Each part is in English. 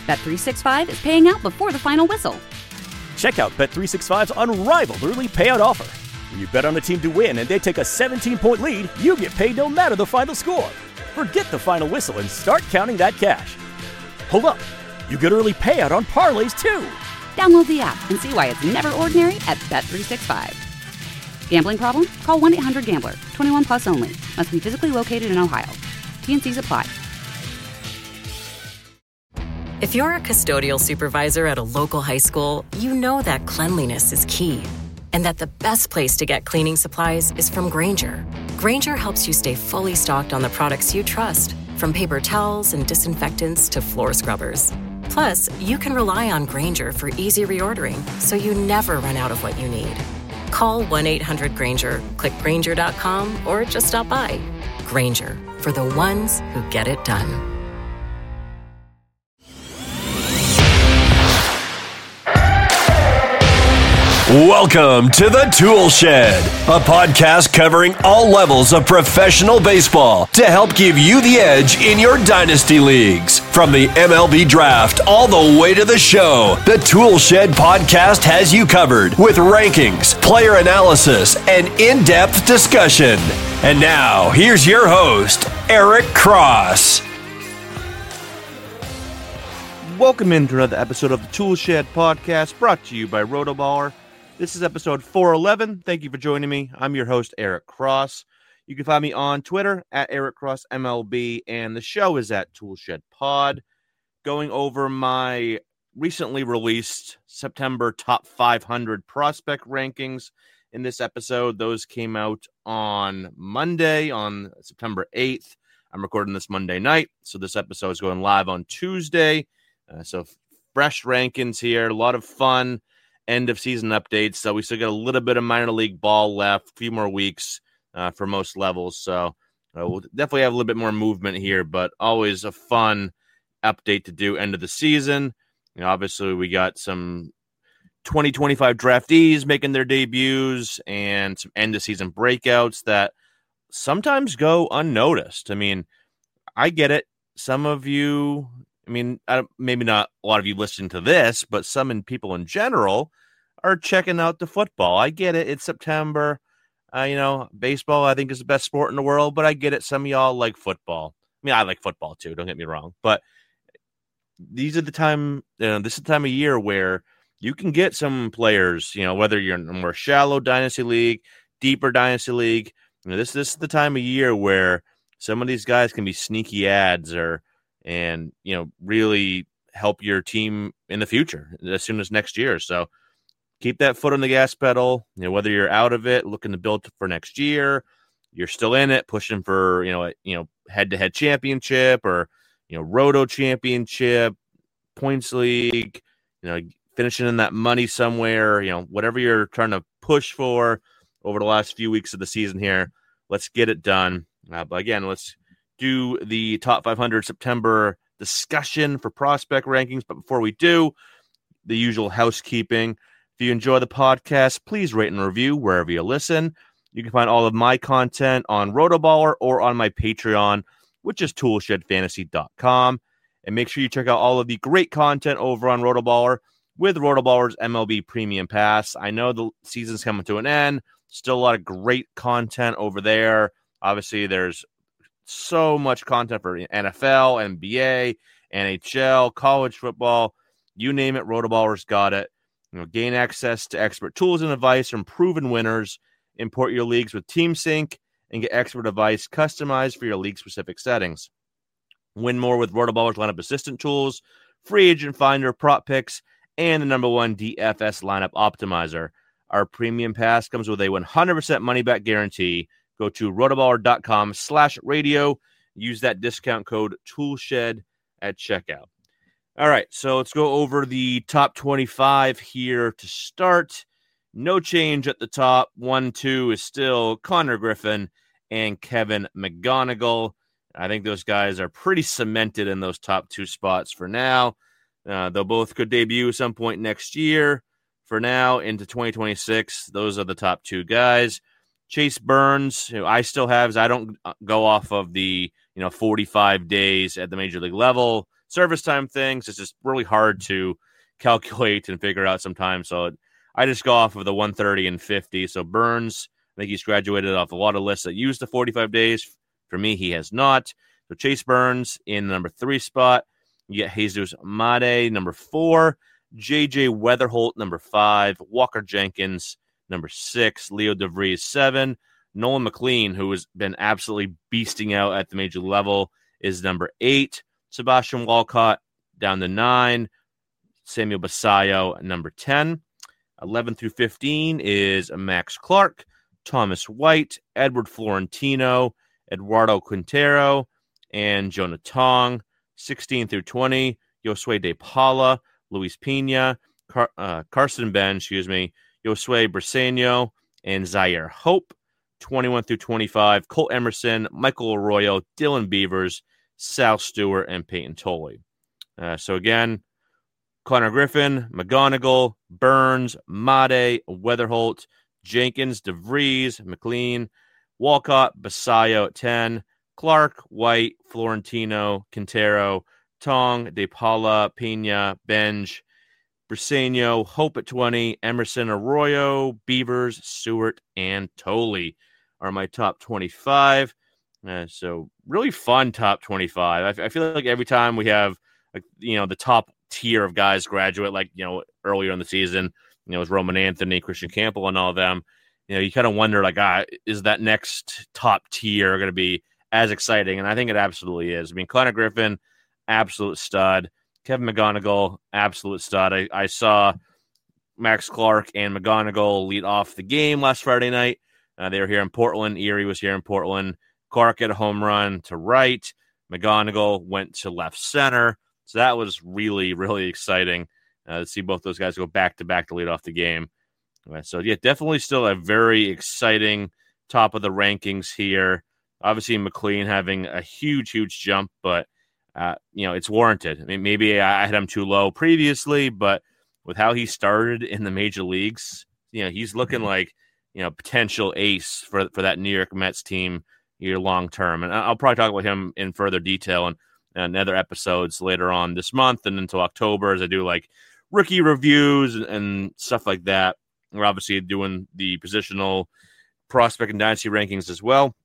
Bet365 is paying out before the final whistle. Check out Bet365's unrivaled early payout offer. When you bet on a team to win and they take a 17-point lead, you get paid no matter the final score. Forget the final whistle and start counting that cash. Hold up. You get early payout on parlays, too. Download the app and see why it's never ordinary at Bet365. Gambling problem? Call 1-800-GAMBLER. 21 plus only. Must be physically located in Ohio. T&Cs apply. If you're a custodial supervisor at a local high school, you know that cleanliness is key. And that the best place to get cleaning supplies is from Grainger. Grainger helps you stay fully stocked on the products you trust, from paper towels and disinfectants to floor scrubbers. Plus, you can rely on Grainger for easy reordering, so you never run out of what you need. Call 1-800-GRAINGER, click Grainger.com, or just stop by. Grainger, for the ones who get it done. Welcome to the Tool Shed, a podcast covering all levels of professional baseball to help give you the edge in your dynasty leagues. From the MLB draft all the way to the show, the Tool Shed podcast has you covered with rankings, player analysis, and in-depth discussion. And now, here's your host, Eric Cross. Welcome into another episode of the Tool Shed podcast, brought to you by Rotoballer. This is episode 411. Thank you for joining me. I'm your host, Eric Cross. You can find me on Twitter at Eric Cross MLB, and the show is at Toolshed Pod. Going over my recently released September top 500 prospect rankings in this episode. Those came out on Monday, on September 8th. I'm recording this Monday night, so this episode is going live on Tuesday. So fresh rankings here, a lot of fun end of season updates. So we still got a little bit of minor league ball left, a few more weeks for most levels. So we'll definitely have a little bit more movement here, but always a fun update to do end of the season. You know, obviously we got some 2025 draftees making their debuts and some end of season breakouts that sometimes go unnoticed. I mean, I get it. Some of you, maybe not a lot of you listening to this, but people in general are checking out the football. I get it. It's September. Baseball, I think, is the best sport in the world, but I get it. Some of y'all like football. I mean, I like football too. Don't get me wrong. But this is the time of year where you can get some players, whether you're in a more shallow dynasty league, deeper dynasty league. This is the time of year where some of these guys can be sneaky ads and really help your team in the future as soon as next year. So keep that foot on the gas pedal. Whether you're out of it, looking to build for next year, you're still in it, pushing for head-to-head championship or roto championship, points league, finishing in that money somewhere. Whatever you're trying to push for over the last few weeks of the season here, let's get it done. But again, let's do the top 500 September discussion for prospect rankings. But before we do, the usual housekeeping. If you enjoy the podcast, please rate and review wherever you listen. You can find all of my content on Rotoballer or on my Patreon, which is toolshedfantasy.com. And make sure you check out all of the great content over on Rotoballer with Rotoballer's MLB Premium Pass. I know the season's coming to an end. Still a lot of great content over there. Obviously, there's so much content for NFL, NBA, NHL, college football, you name it, Rotoballer's got it. Gain access to expert tools and advice from proven winners. Import your leagues with TeamSync and get expert advice customized for your league-specific settings. Win more with Rotoballer's lineup assistant tools, free agent finder, prop picks, and the #1 DFS lineup optimizer. Our premium pass comes with a 100% money-back guarantee. Go to rotoballer.com/radio. Use that discount code TOOLSHED at checkout. All right, so let's go over the top 25 here to start. No change at the top. 1-2 is still Connor Griffin and Kevin McGonigal. I think those guys are pretty cemented in those top two spots for now. They'll both could debut at some point next year. For now, into 2026, those are the top two guys. Chase Burns, who I still have, I don't go off of the 45 days at the major league level service time things. It's just really hard to calculate and figure out sometimes. So I just go off of the 130 and 50. So Burns, I think he's graduated off a lot of lists that use the 45 days. For me, he has not. So Chase Burns in the number 3 spot. You get Jesus Made, number 4. J.J. Weatherholt, number 5. Walker Jenkins, number 6. Leo DeVries, 7. Nolan McLean, who has been absolutely beasting out at the major level, is number 8. Sebastian Walcott down to 9. Samuel Basayo, number 10. 11 through 15 is Max Clark, Thomas White, Edward Florentino, Eduardo Quintero, and Jonah Tong. 16 through 20, Josue De Paula, Luis Pena, Carson Ben, Josue Briseño, and Zaire Hope. 21 through 25, Colt Emerson, Michael Arroyo, Dylan Beavers, Sal Stewart, and Peyton Tolley. So again, Connor Griffin, McGonigal, Burns, Made, Weatherholt, Jenkins, DeVries, McLean, Walcott, Basayo at 10, Clark, White, Florentino, Quintero, Tong, De Paula, Pena, Benj, Briseño, Hope at 20, Emerson, Arroyo, Beavers, Stewart, and Tolley are my top 25. So really fun top 25. I feel like every time we have, the top tier of guys graduate, earlier in the season, it was Roman Anthony, Christian Campbell, and all of them. You kind of wonder, is that next top tier going to be as exciting? And I think it absolutely is. I mean, Connor Griffin, absolute stud. Kevin McGonigal, absolute stud. I saw Max Clark and McGonigal lead off the game last Friday night. They were here in Portland. Erie was here in Portland. Clark had a home run to right. McGonigal went to left center. So that was really, really exciting to see both those guys go back-to-back to lead off the game. So, yeah, definitely still a very exciting top of the rankings here. Obviously, McLean having a huge, huge jump, but, it's warranted. I mean, maybe I had him too low previously, but with how he started in the major leagues, he's looking like, potential ace for that New York Mets team here long term. And I'll probably talk about him in further detail and other episodes later on this month and until October as I do rookie reviews and stuff like that. We're obviously doing the positional prospect and dynasty rankings as well.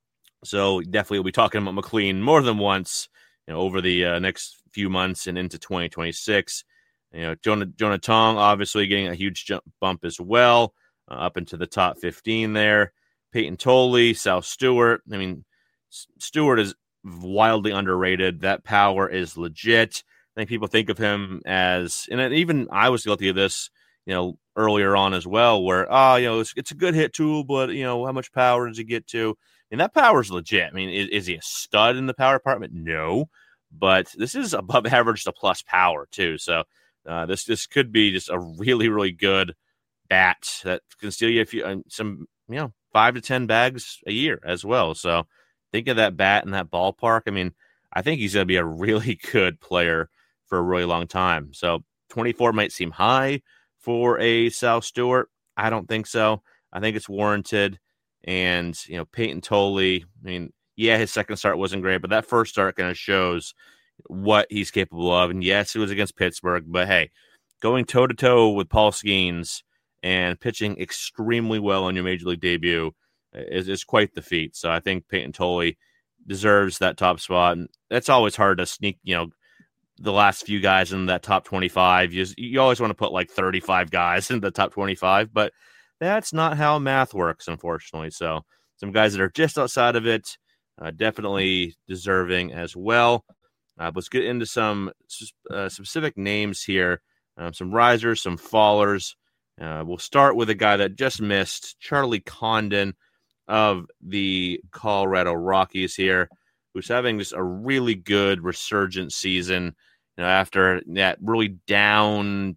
So definitely we'll be talking about McLean more than once, over the next few months and into 2026. Jonah Tong obviously getting a huge bump as well, up into the top 15 there. Peyton Tolley, Sal Stewart. I mean, Stewart is wildly underrated. That power is legit. I think people think of him as, and even I was guilty of this, earlier on as well, where, it's a good hit tool, but, how much power does he get to? And that power is legit. I mean, is he a stud in the power department? No, but this is above average to plus power too. So this could be just a really, really good bat that can steal you some 5 to 10 bags a year as well. So think of that bat in that ballpark. I mean, I think he's going to be a really good player for a really long time. So 24 might seem high for a Sal Stewart. I don't think so. I think it's warranted. And, Peyton Tolley, I mean, yeah, his second start wasn't great, but that first start kind of shows what he's capable of. And yes, it was against Pittsburgh, but hey, going toe-to-toe with Paul Skeens and pitching extremely well on your major league debut is quite the feat. So I think Peyton Tolley deserves that top spot. And that's always hard to sneak, the last few guys in that top 25. You always want to put 35 guys in the top 25, but that's not how math works, unfortunately. So some guys that are just outside of it, definitely deserving as well. Let's get into some specific names here, some risers, some fallers. We'll start with a guy that just missed, Charlie Condon of the Colorado Rockies here, who's having just a really good resurgent season. After that really down,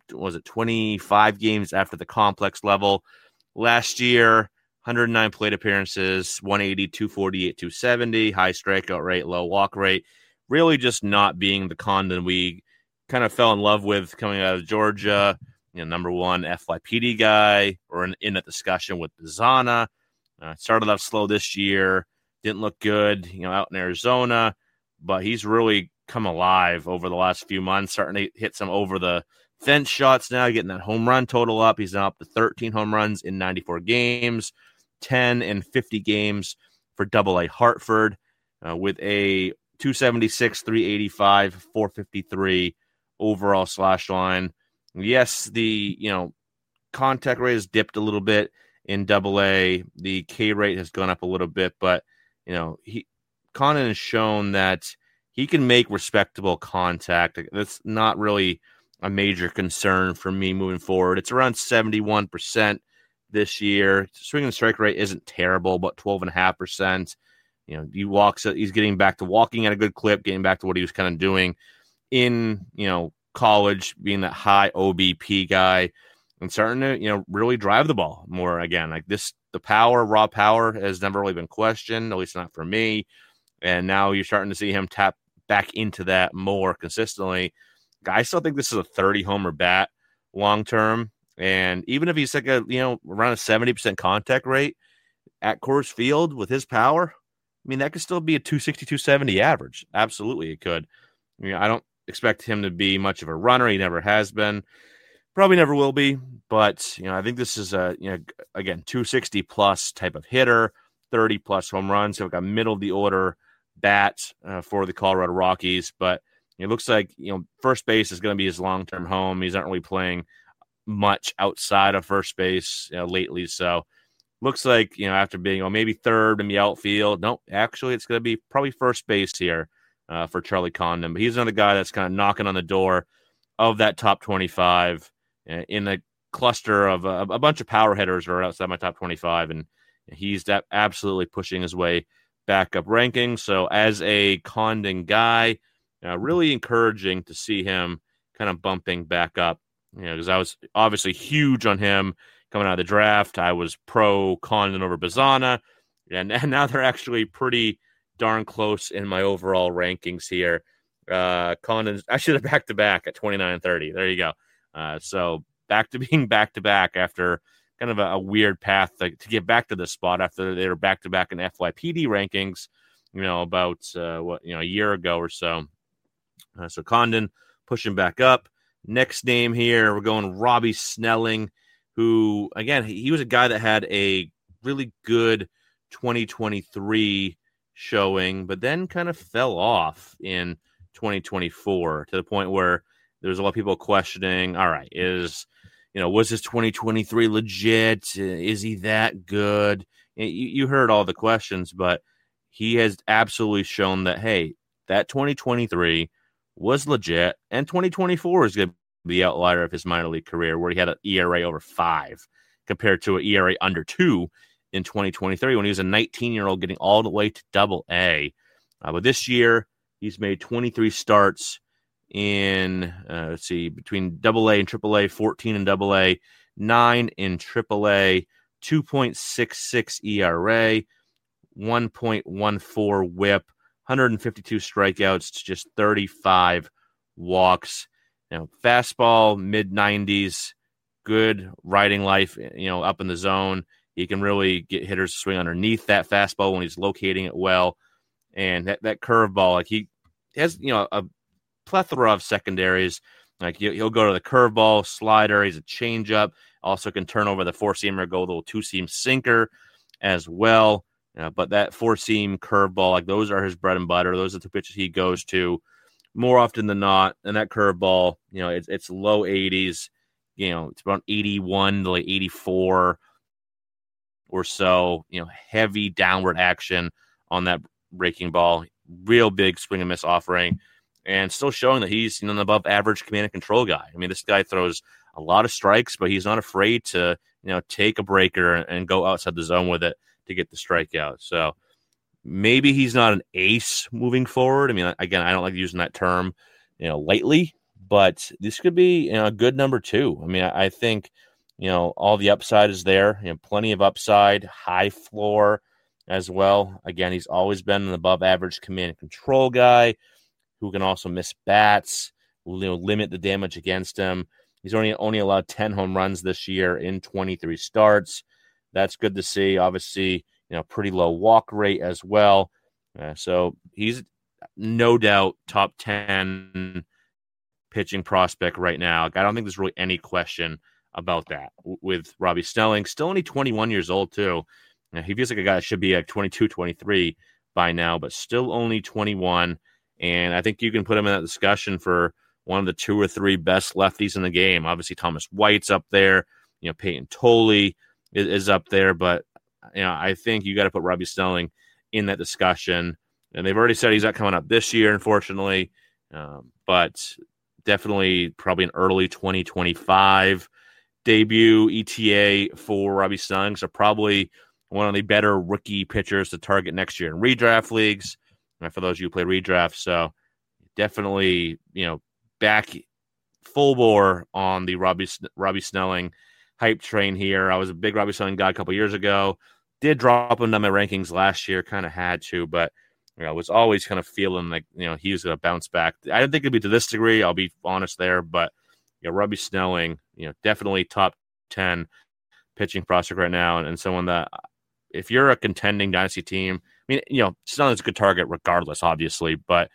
25 games after the complex level last year, 109 plate appearances, 180, 248, 270, high strikeout rate, low walk rate. Really just not being the Condon we kind of fell in love with coming out of Georgia. Number one FYPD guy. We're in that discussion with Bizana. Started off slow this year. Didn't look good, out in Arizona. But he's really come alive over the last few months, starting to hit some over the fence shots now, getting that home run total up. He's now up to 13 home runs in 94 games, 10 in 50 games for Double-A Hartford, with a 276, 385, 453 overall slash line. Yes, the contact rate has dipped a little bit in Double-A. The K rate has gone up a little bit, but Condon has shown that he can make respectable contact. That's not really a major concern for me moving forward. It's around 71% this year. Swing and strike rate isn't terrible, but 12.5%. He's getting back to walking at a good clip, getting back to what he was kind of doing in, college, being that high OBP guy and starting to, really drive the ball more again. Like the raw power has never really been questioned, at least not for me. And now you're starting to see him tap back into that more consistently. I still think this is a 30 homer bat long term. And even if he's like around a 70% contact rate at Coors Field with his power, I mean, that could still be a 260, 270 average. Absolutely, it could. I don't expect him to be much of a runner. He never has been. Probably never will be. But, I think this is a, again, 260 plus type of hitter, 30 plus home runs. So like a middle of the order bat for the Colorado Rockies. But it looks like, first base is going to be his long-term home. He's not really playing much outside of first base lately. So looks like, after being maybe third in the outfield. No, actually, it's going to be probably first base here for Charlie Condon. But he's another guy that's kind of knocking on the door of that top 25 in the cluster of a bunch of power hitters are outside my top 25. And he's absolutely pushing his way back up rankings. So as a Condon guy, really encouraging to see him kind of bumping back up, because I was obviously huge on him coming out of the draft. I was pro Condon over Bazana, and now they're actually pretty darn close in my overall rankings here. Condon's actually they're back-to-back at 29 and 30. There you go. So back to being back-to-back after kind of a weird path to get back to this spot after they were back-to-back in FYPD rankings, about a year ago or so. So Condon pushing back up. Next name here, we're going Robbie Snelling, who, again, he was a guy that had a really good 2023 showing, but then kind of fell off in 2024 to the point where there's a lot of people questioning, all right, was his 2023 legit? Is he that good? You heard all the questions, but he has absolutely shown that, hey, that 2023 was legit, and 2024 is going to be the outlier of his minor league career, where he had an ERA over 5 compared to an ERA under 2 in 2023 when he was a 19-year-old getting all the way to Double-A. But this year, he's made 23 starts in, between Double-A and Triple-A, 14 in Double-A, 9 in Triple-A, 2.66 ERA, 1.14 WHIP, 152 strikeouts to just 35 walks. Fastball, mid-90s, good riding life, up in the zone. He can really get hitters to swing underneath that fastball when he's locating it well. And that curveball, like he has, a plethora of secondaries. Like he'll go to the curveball, slider. He's a changeup. Also can turn over the four-seamer, go a little two-seam sinker as well. But that four-seam curveball, like those are his bread and butter. Those are the pitches he goes to more often than not. And that curveball, it's low 80s. It's about 81 to like 84 or so. Heavy downward action on that breaking ball. Real big swing and miss offering, and still showing that he's an above average command and control guy. I mean, this guy throws a lot of strikes, but he's not afraid to take a breaker and go outside the zone with it to get the strikeout. So maybe he's not an ace moving forward. I mean, again, I don't like using that term, lightly, but this could be a good number 2. I mean, I think, all the upside is there, plenty of upside, high floor as well. Again, he's always been an above average command and control guy who can also miss bats, limit the damage against him. He's only allowed 10 home runs this year in 23 starts. That's good to see. Obviously, pretty low walk rate as well. So he's no doubt top 10 pitching prospect right now. I don't think there's really any question about that with Robbie Snelling. Still only 21 years old, too. He feels like a guy that should be like 22, 23 by now, but still only 21. And I think you can put him in that discussion for one of the 2 or 3 best lefties in the game. Obviously, Thomas White's up there. Peyton Tolley is up there. But, I think you got to put Robbie Snelling in that discussion. And they've already said he's not coming up this year, unfortunately. But definitely probably an early 2025 debut ETA for Robbie Snelling. So probably one of the better rookie pitchers to target next year in redraft leagues. For those of you who play redraft. So definitely, back full bore on the Robbie Snelling hype train here. I was a big Robbie Snelling guy a couple years ago. Did drop him down my rankings last year. Kind of had to, but was always kind of feeling like, he was going to bounce back. I didn't think it'd be to this degree. I'll be honest there, but Robbie Snelling, definitely top 10 pitching prospect right now. And someone that if you're a contending dynasty team, Snelling's a good target regardless, obviously, but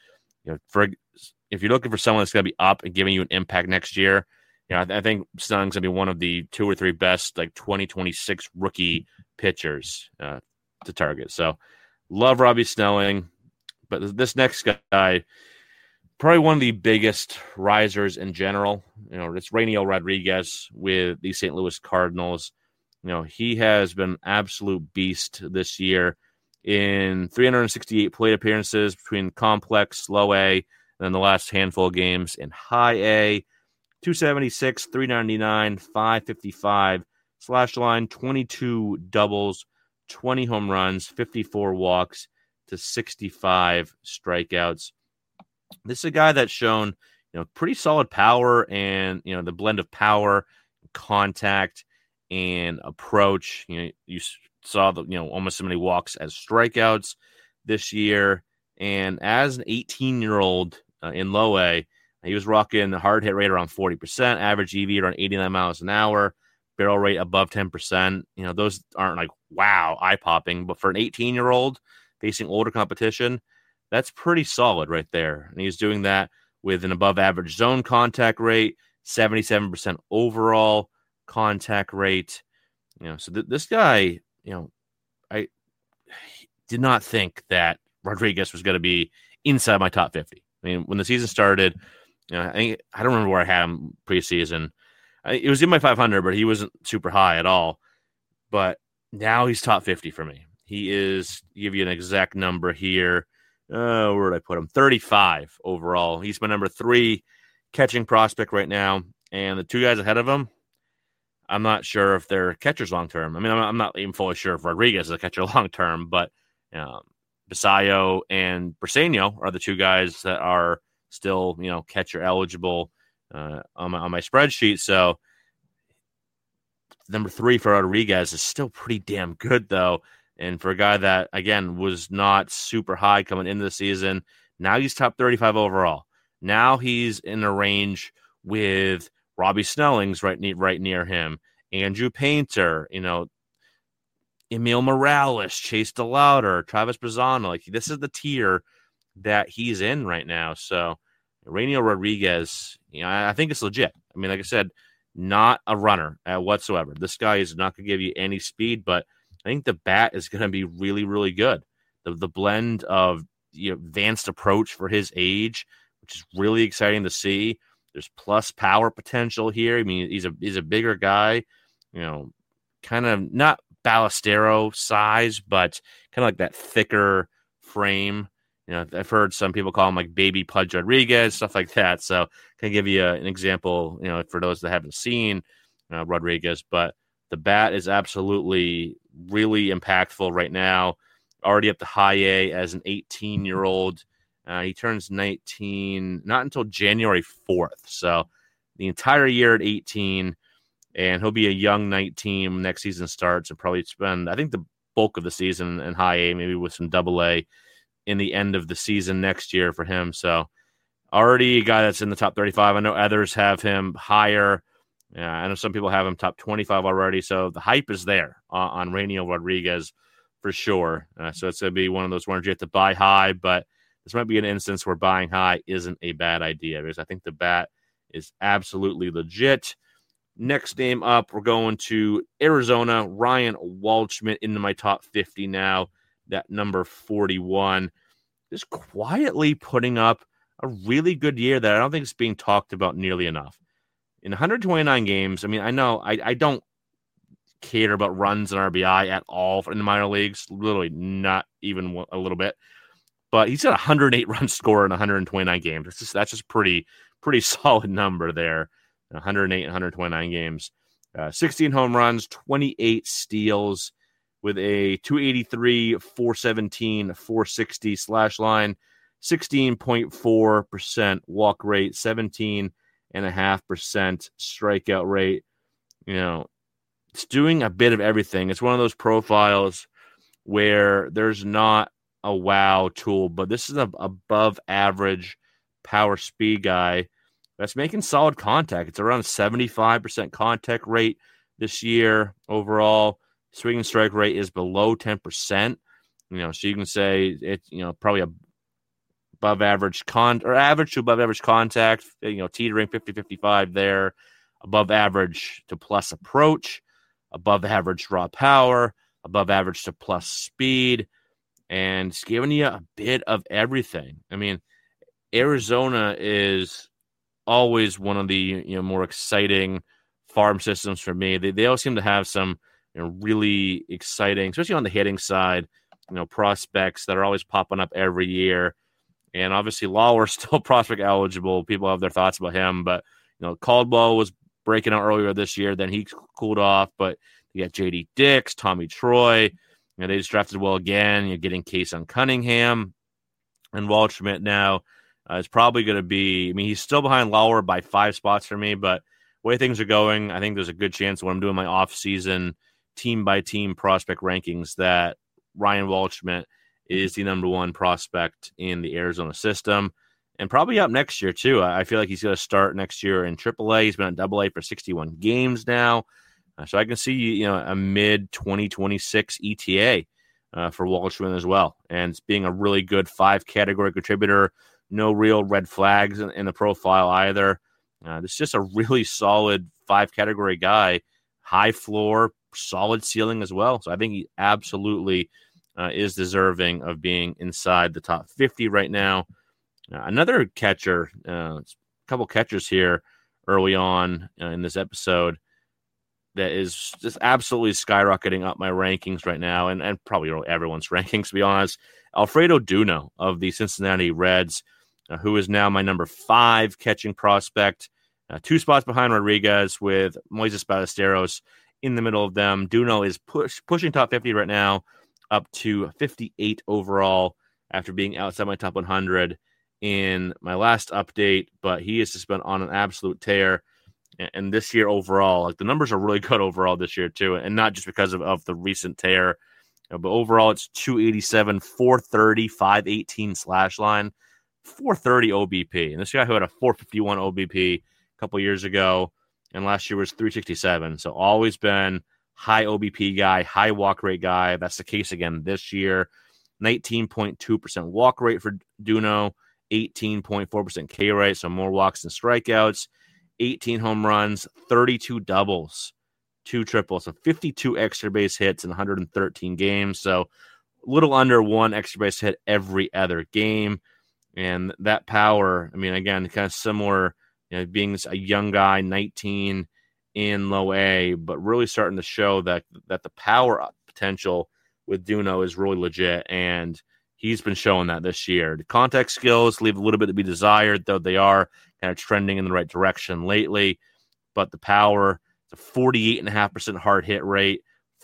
if you're looking for someone that's going to be up and giving you an impact next year, I think Snelling's going to be one of the 2 or 3 best 2026 rookie pitchers to target. So love Robbie Snelling, but this next guy, probably one of the biggest risers in general. It's Rainiel Rodriguez with the St. Louis Cardinals. He has been absolute beast this year in 368 plate appearances between complex, low A, and then the last handful of games in high A. 276, 399, 555, slash line, 22 doubles, 20 home runs, 54 walks to 65 strikeouts. This is a guy that's shown, pretty solid power and, the blend of power, contact, and approach. You saw the, almost as many walks as strikeouts this year. And as an 18-year-old in low A, he was rocking the hard hit rate around 40%, average EV around 89 miles an hour, barrel rate above 10%. Those aren't wow, eye-popping, but for an 18-year-old facing older competition, that's pretty solid right there. And he's doing that with an above-average zone contact rate, 77% overall contact rate. So this guy, I did not think that Rodriguez was going to be inside my top 50. When the season started, I don't remember where I had him preseason. It was in my 500, but he wasn't super high at all. But now he's top 50 for me. He is, give you an exact number here. Where did I put him? 35 overall. He's my number 3 catching prospect right now. And the 2 guys ahead of him, I'm not sure if they're catchers long-term. I'm not even fully sure if Rodriguez is a catcher long-term, but Basayo and Briseño are the 2 guys that are still, catcher eligible on my spreadsheet. So number 3 for Rodriguez is still pretty damn good, though. And for a guy that, again, was not super high coming into the season, now he's top 35 overall. Now he's in a range with Robbie Snelling's right near him, Andrew Painter, Emil Morales, Chase DeLauder, Travis Bazzano. This is the tier that he's in right now. So Rainiel Rodriguez, I think it's legit. Like I said, not a runner whatsoever. This guy is not going to give you any speed, but I think the bat is going to be really, really good. The blend of advanced approach for his age, which is really exciting to see. There's plus power potential here. He's a bigger guy, kind of not Ballestero size, but kind of like that thicker frame. I've heard some people call him baby Pudge Rodriguez, stuff like that. So can I give you an example, for those that haven't seen Rodriguez, but the bat is absolutely really impactful right now. Already up to high A as an 18-year-old. He turns 19 not until January 4th. So the entire year at 18, and he'll be a young 19 when next season starts and probably spend, I think, the bulk of the season in high A, maybe with some double A in the end of the season next year for him. So already a guy that's in the top 35. I know others have him higher. I know some people have him top 25 already. So the hype is there on Rainiel Rodriguez for sure. So it's going to be one of those ones you have to buy high, but this might be an instance where buying high isn't a bad idea, because I think the bat is absolutely legit. Next name up, we're going to Arizona. Ryan Waldschmidt into my top 50 now, that number 41. Just quietly putting up a really good year that I don't think is being talked about nearly enough. In 129 games, I mean, I know I don't care about runs and RBI at all in the minor leagues, literally not even a little bit. But he's got a 108 run score in 129 games. That's just pretty solid number there. 108 and 129 games. 16 home runs, 28 steals with a 283, 417, 460 slash line, 16.4% walk rate, 17.5% strikeout rate. You know, it's doing a bit of everything. It's one of those profiles where there's not a wow tool, but this is an above average power speed guy that's making solid contact. It's around 75% contact rate this year overall. Swing and strike rate is below 10%. You know, so you can say it's, you know, probably above average average to above average contact, you know, teetering 50-55 there, above average to plus approach, above average raw power, above average to plus speed, and it's giving you a bit of everything. I mean, Arizona is always one of the, you know, more exciting farm systems for me. They always seem to have some, you know, really exciting, especially on the hitting side, you know, prospects that are always popping up every year. And obviously Lauer's still prospect eligible. People have their thoughts about him, but, you know, Caldwell was breaking out earlier this year. Then he cooled off, but you got JD Dix, Tommy Troy. You know, they just drafted well again. You're getting Kason Cunningham, and Waldschmidt now is probably going to be, I mean, he's still behind Lauer by 5 spots for me, but the way things are going, I think there's a good chance when I'm doing my off-season team-by-team prospect rankings that Ryan Waldschmidt is the number 1 prospect in the Arizona system, and probably up next year too. I feel like he's going to start next year in AAA. He's been in AA for 61 games now, so I can see, you know, a mid-2026 ETA for Waldschmidt as well, and it's being a really good 5-category contributor. No real red flags in the profile either. This is just a really solid 5-category guy, high floor, solid ceiling as well. So I think he absolutely is deserving of being inside the top 50 right now. Another catcher, a couple catchers here early on in this episode that is just absolutely skyrocketing up my rankings right now, and probably everyone's rankings, to be honest. Alfredo Duno of the Cincinnati Reds, who is now my number 5 catching prospect, 2 spots behind Rodriguez with Moises Ballesteros in the middle of them. Duno is pushing top 50 right now, up to 58 overall after being outside my top 100 in my last update, but he has just been on an absolute tear. And this year overall, like, the numbers are really good overall this year too, and not just because of the recent tear, but overall it's 287, 430, 518 slash line, 430 OBP. And this guy who had a 451 OBP a couple years ago, and last year was 367. So always been high OBP guy, high walk rate guy. That's the case again this year. 19.2% walk rate for Duno, 18.4% K rate, so more walks than strikeouts. 18 home runs, 32 doubles, 2 triples, so 52 extra base hits in 113 games. So a little under 1 extra base hit every other game. And that power, I mean, again, kind of similar, you know, being a young guy, 19 in low A, but really starting to show that the power potential with Duno is really legit. And he's been showing that this year. The contact skills leave a little bit to be desired, though they are kind of trending in the right direction lately. But the power, it's a 48.5% hard hit rate,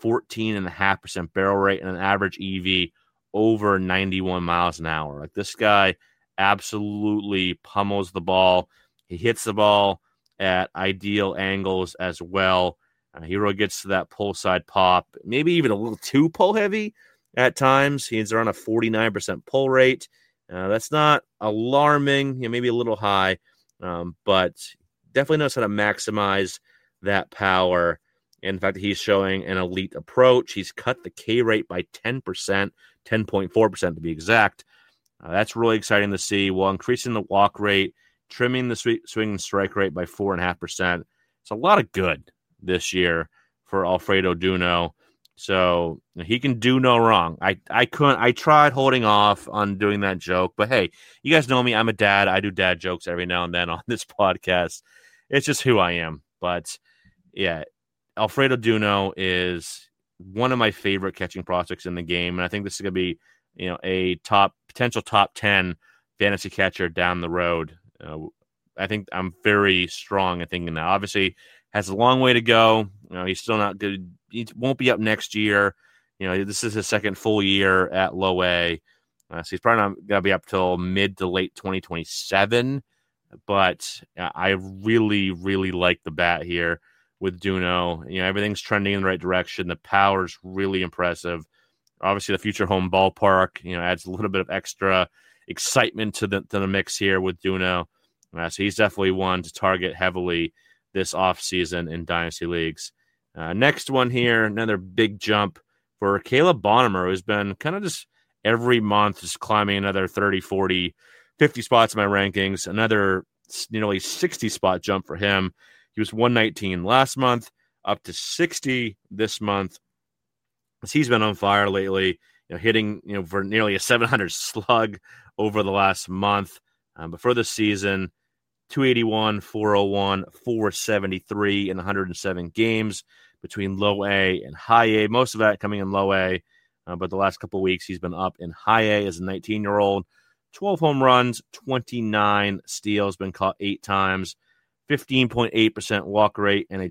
14.5% barrel rate, and an average EV over 91 miles an hour. Like, this guy absolutely pummels the ball. He hits the ball at ideal angles as well. He really gets to that pull side pop, maybe even a little too pull heavy at times. He's around a 49% pull rate. That's not alarming, you know, maybe a little high, but definitely knows how to maximize that power. In fact, he's showing an elite approach. He's cut the K rate by 10%, 10.4% to be exact. That's really exciting to see, while increasing the walk rate, trimming the swing and strike rate by 4.5%. It's a lot of good this year for Alfredo Duno. So he can do no wrong. I tried holding off on doing that joke, but hey, you guys know me. I'm a dad. I do dad jokes every now and then on this podcast. It's just who I am. But yeah, Alfredo Duno is one of my favorite catching prospects in the game. And I think this is going to be, a potential top 10 fantasy catcher down the road. I think I'm very strong in thinking that. Obviously, has a long way to go. He's still not good. He won't be up next year. This is his second full year at low A. So he's probably not going to be up till mid to late 2027. But I really, really like the bat here with Duno. Everything's trending in the right direction. The power's really impressive. Obviously, the future home ballpark, adds a little bit of extra excitement to the mix here with Duno. So he's definitely one to target heavily this offseason in Dynasty Leagues. Next one here, another big jump for Caleb Bonner, who's been kind of just every month just climbing another 30, 40, 50 spots in my rankings. Another nearly 60-spot jump for him. He was 119 last month, up to 60 this month. He's been on fire lately, hitting for nearly a 700 slug over the last month. But for the season, 281, 401, 473 in 107 games between low A and high A. Most of that coming in low A, but the last couple of weeks he's been up in high A as a 19-year-old. 12 home runs, 29 steals, been caught 8 times, 15.8% walk rate, and a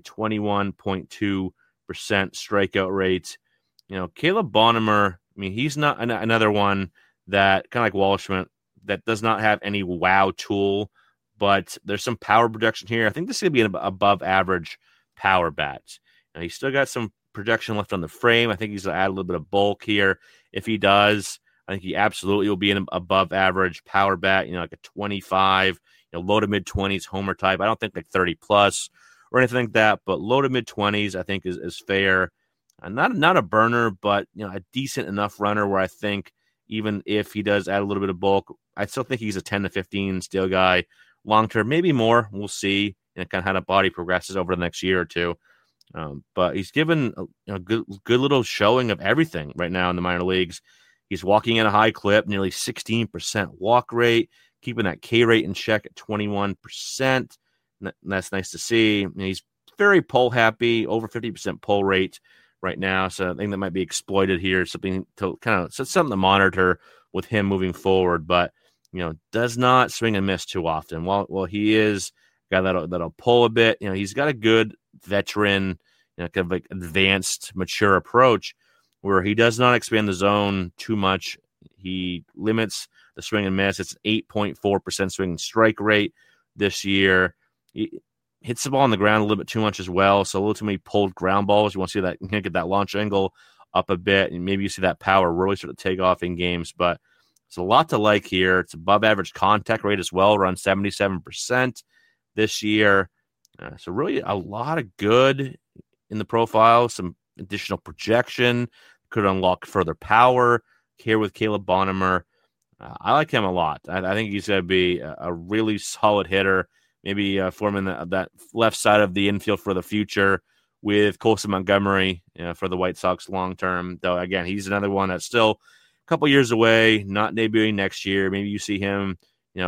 21.2% strikeout rate. Caleb Bonner, he's not another one that, kind of like Walshman, that does not have any wow tool, but there's some power projection here. I think this is going to be an above-average power bat. He's still got some projection left on the frame. I think he's going to add a little bit of bulk here. If he does, I think he absolutely will be an above-average power bat, like a 25, low to mid-20s homer type. I don't think like 30-plus or anything like that, but low to mid-20s I think is fair. Not a burner, but a decent enough runner where I think even if he does add a little bit of bulk, I still think he's a 10 to 15 steal guy long term, maybe more. We'll see, kind of how the body progresses over the next year or two. But he's given a good little showing of everything right now in the minor leagues. He's walking at a high clip, nearly 16% walk rate, keeping that K rate in check at 21%. That's nice to see. He's very pull happy, over 50% pull rate right now. So I think that might be exploited here, something to monitor with him moving forward. But does not swing and miss too often. While he is a guy that'll pull a bit, he's got a good veteran, kind of like advanced, mature approach where he does not expand the zone too much. He limits the swing and miss. It's 8.4% swing and strike rate this year. He hits the ball on the ground a little bit too much as well, so a little too many pulled ground balls. You want to see that, get that launch angle up a bit, and maybe you see that power really sort of take off in games. But it's a lot to like here. It's above average contact rate as well, around 77% this year. So really a lot of good in the profile, some additional projection, could unlock further power here with Caleb Bonner. I like him a lot. I think he's going to be a really solid hitter, maybe forming that left side of the infield for the future with Colson Montgomery for the White Sox long term. Though, again, he's another one that's still a couple years away, not debuting next year. Maybe you see him,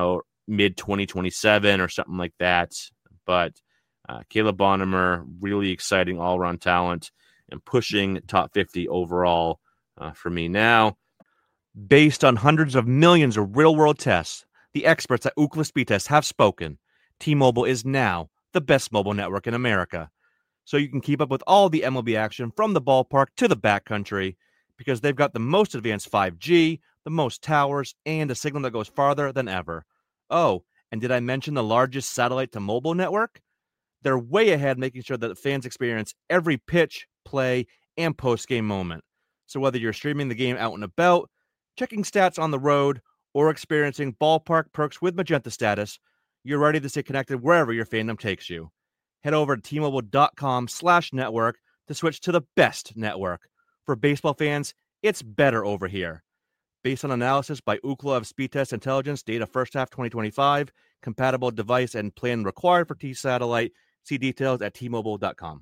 mid-2027 or something like that. But Caleb Bonner, really exciting all-around talent and pushing top 50 overall for me now. Based on hundreds of millions of real-world tests, the experts at Ookla Speed Test have spoken. T-Mobile is now the best mobile network in America. So you can keep up with all the MLB action from the ballpark to the backcountry because they've got the most advanced 5G, the most towers, and a signal that goes farther than ever. Oh, and did I mention the largest satellite-to-mobile network? They're way ahead making sure that fans experience every pitch, play, and post-game moment. So whether you're streaming the game out and about, checking stats on the road, or experiencing ballpark perks with Magenta status, you're ready to stay connected wherever your fandom takes you. Head over to T-Mobile.com/network to switch to the best network. For baseball fans, it's better over here. Based on analysis by Ookla of Speed Test Intelligence, data first half 2025, compatible device and plan required for T-Satellite. See details at T-Mobile.com.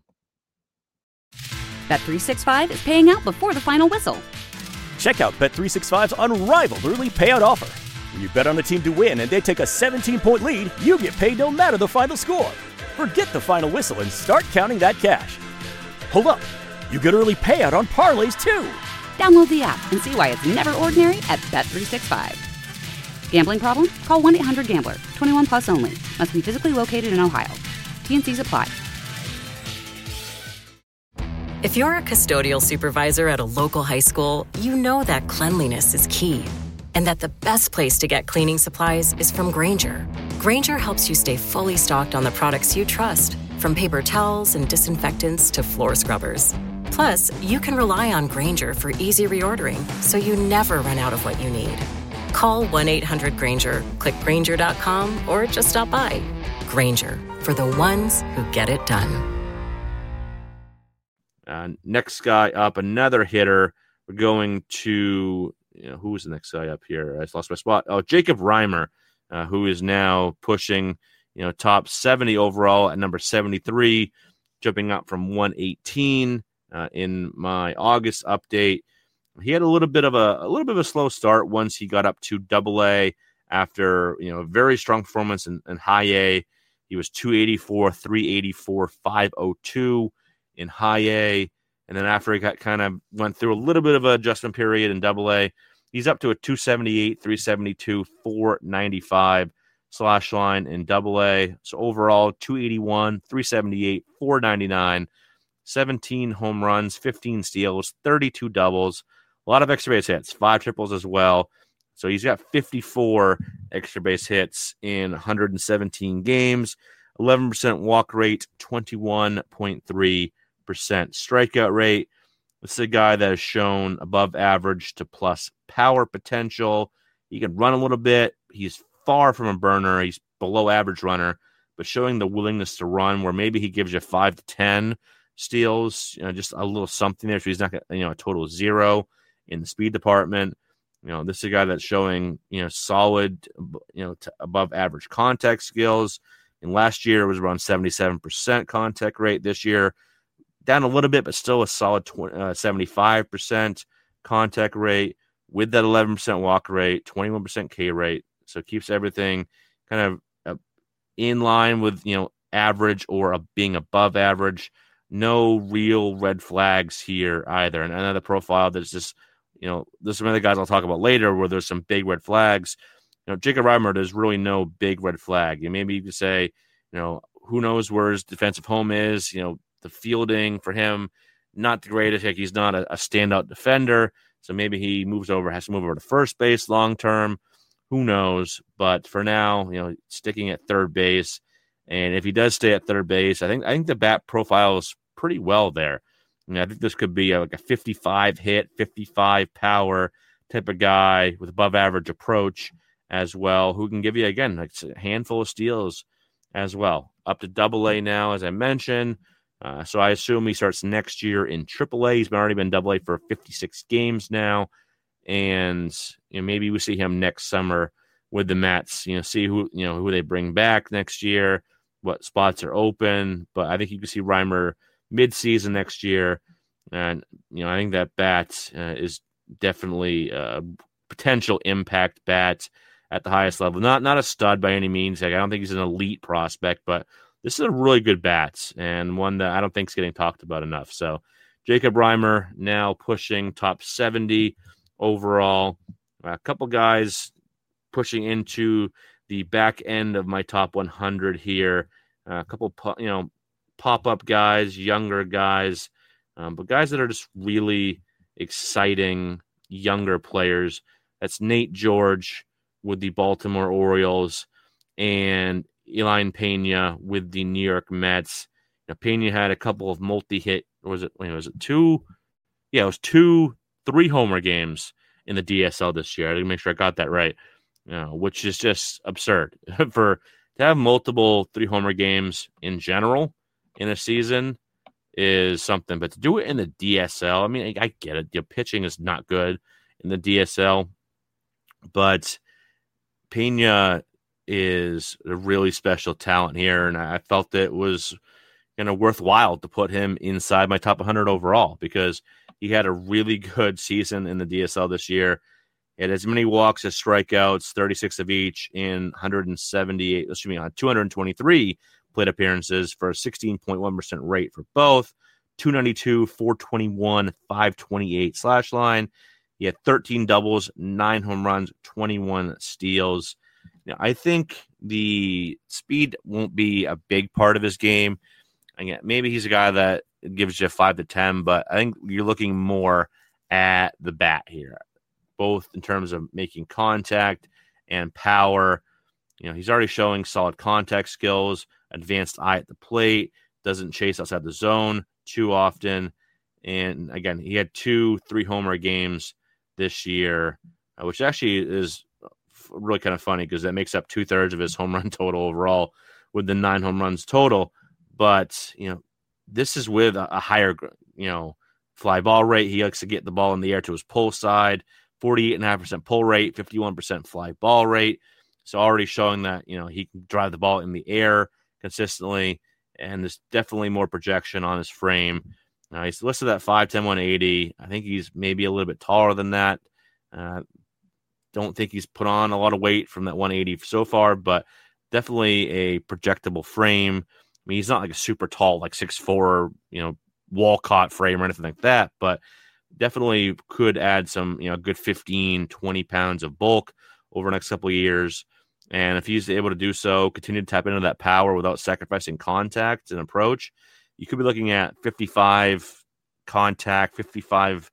Bet365 is paying out before the final whistle. Check out Bet365's unrivaled early payout offer. When you bet on a team to win and they take a 17-point lead, you get paid no matter the final score. Forget the final whistle and start counting that cash. Hold up. You get early payout on parlays, too. Download the app and see why it's never ordinary at Bet365. Gambling problem? Call 1-800-GAMBLER. 21 plus only. Must be physically located in Ohio. T&Cs apply. If you're a custodial supervisor at a local high school, you know that cleanliness is key, and that the best place to get cleaning supplies is from Grainger. Grainger helps you stay fully stocked on the products you trust, from paper towels and disinfectants to floor scrubbers. Plus, you can rely on Grainger for easy reordering, so you never run out of what you need. Call 1-800-GRAINGER, click Grainger.com, or just stop by. Grainger, for the ones who get it done. Next guy up, another hitter. We're going to, who was the next guy up here? I just lost my spot. Oh, Jacob Reimer, who is now pushing, top 70 overall at number 73, jumping up from 118 in my August update. He had a little bit of a slow start once he got up to AA after, a very strong performance in high A. He was 284, 384, 502 in high A. And then after he went through a little bit of an adjustment period in AA, he's up to a 278, 372, 495 slash line in AA. So overall, 281, 378, 499, 17 home runs, 15 steals, 32 doubles, a lot of extra base hits, 5 triples as well. So he's got 54 extra base hits in 117 games, 11% walk rate, 21.3% strikeout rate. This is a guy that has shown above average to plus power potential. He can run a little bit. He's far from a burner. He's below average runner, but showing the willingness to run where maybe he gives you 5 to 10 steals, just a little something there. So he's not a total of 0 in the speed department. This is a guy that's showing, solid, to above average contact skills. And last year it was around 77% contact rate. This year, down a little bit, but still a solid 75% contact rate with that 11% walk rate, 21% K rate. So it keeps everything kind of in line with, average or being above average. No real red flags here either. And another profile that's just, there's some other guys I'll talk about later where there's some big red flags. Jacob Reimer, there's really no big red flag. And maybe you could say, who knows where his defensive home is, the fielding for him, not the greatest. Like he's not a standout defender. So maybe he has to move over to first base long term. Who knows? But for now, sticking at third base. And if he does stay at third base, I think the bat profile is pretty well there. I think this could be like a 55 hit, 55 power type of guy with above average approach as well, who can give you, again, like a handful of steals as well. Up to AA now, as I mentioned. So I assume he starts next year in AAA. He's already been AA for 56 games now. And maybe we see him next summer with the Mets, see who they bring back next year, what spots are open. But I think you can see Reimer mid-season next year. And, I think that bat is definitely a potential impact bat at the highest level. Not a stud by any means. Like, I don't think he's an elite prospect, but this is a really good bat and one that I don't think is getting talked about enough. So Jacob Reimer now pushing top 70 overall. A couple guys pushing into the back end of my top 100 here. A couple, pop-up guys, younger guys, but guys that are just really exciting younger players. That's Nate George with the Baltimore Orioles and Eli Pena with the New York Mets. Pena had a couple of multi-hit, or was it two? Yeah, it was 3 homer games in the DSL this year. I didn't make sure I got that right, which is just absurd. To have multiple 3 homer games in general in a season is something, but to do it in the DSL, I mean, I get it. Your pitching is not good in the DSL, But Pena is a really special talent here, and I felt it was worthwhile to put him inside my top 100 overall because he had a really good season in the DSL this year. He had as many walks as strikeouts, 36 of each in 223 plate appearances for a 16.1% rate for both, 292, 421, 528 slash line. He had 13 doubles, 9 home runs, 21 steals. I think the speed won't be a big part of his game. Again, maybe he's a guy that gives you 5 to 10, but I think you're looking more at the bat here, both in terms of making contact and power. He's already showing solid contact skills, advanced eye at the plate, doesn't chase outside the zone too often. And again, he had 2 3-homer games this year, which actually is really kind of funny because that makes up 2/3 of his home run total overall with the 9 home runs total. But, this is with a higher, fly ball rate. He likes to get the ball in the air to his pull side, 48.5% pull rate, 51% fly ball rate. So already showing that, he can drive the ball in the air consistently. And there's definitely more projection on his frame. He's listed at 5'10", 180. I think he's maybe a little bit taller than that. Don't think he's put on a lot of weight from that 180 so far, but definitely a projectable frame. I mean, he's not like a super tall, like 6'4", Walcott frame or anything like that, but definitely could add some, good 15, 20 pounds of bulk over the next couple of years. And if he's able to do so, continue to tap into that power without sacrificing contact and approach, you could be looking at 55 contact, 55,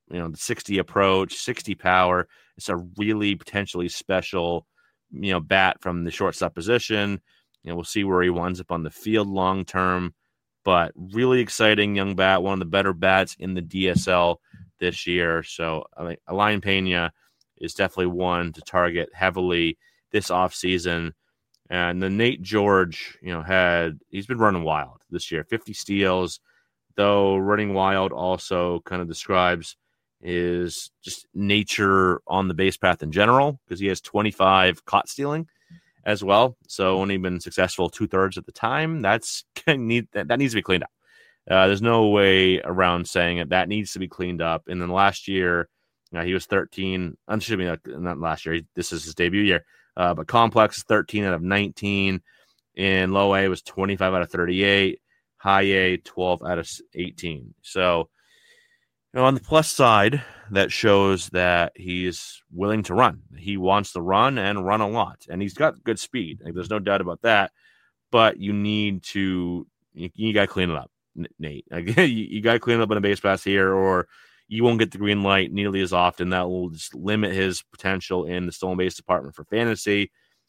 60 approach, 60 power. It's a really potentially special, bat from the shortstop position. We'll see where he winds up on the field long term, but really exciting young bat, one of the better bats in the DSL this year. So I think Alain Pena is definitely one to target heavily this offseason. And then Nate George, he's been running wild this year, 50 steals, though running wild also kind of describes his just nature on the base path in general, because he has 25 caught stealing as well. So only been successful 2/3 of the time. That needs to be cleaned up. There's no way around saying it. That needs to be cleaned up. And then last year, he was 13. Not last year. This is his debut year. But complex is 13 out of 19. In low A was 25 out of 38. High A, 12 out of 18. So, on the plus side, that shows that he's willing to run. He wants to run and run a lot. And he's got good speed. There's no doubt about that. But you got to clean it up, Nate. You got to clean it up in a base pass here, or you won't get the green light nearly as often. That will just limit his potential in the stolen base department for fantasy.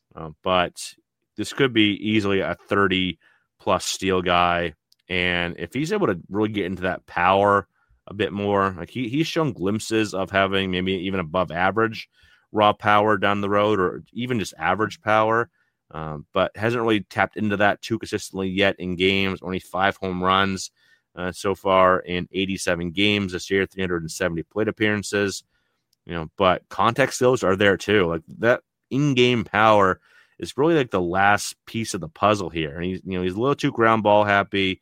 But this could be easily a 30-plus steal guy. And if he's able to really get into that power a bit more, like he's shown glimpses of having maybe even above average raw power down the road, or even just average power, but hasn't really tapped into that too consistently yet in games. Only 5 home runs so far in 87 games this year, 370 plate appearances. But contact skills are there too. Like that in-game power is really like the last piece of the puzzle here. And he's a little too ground ball happy.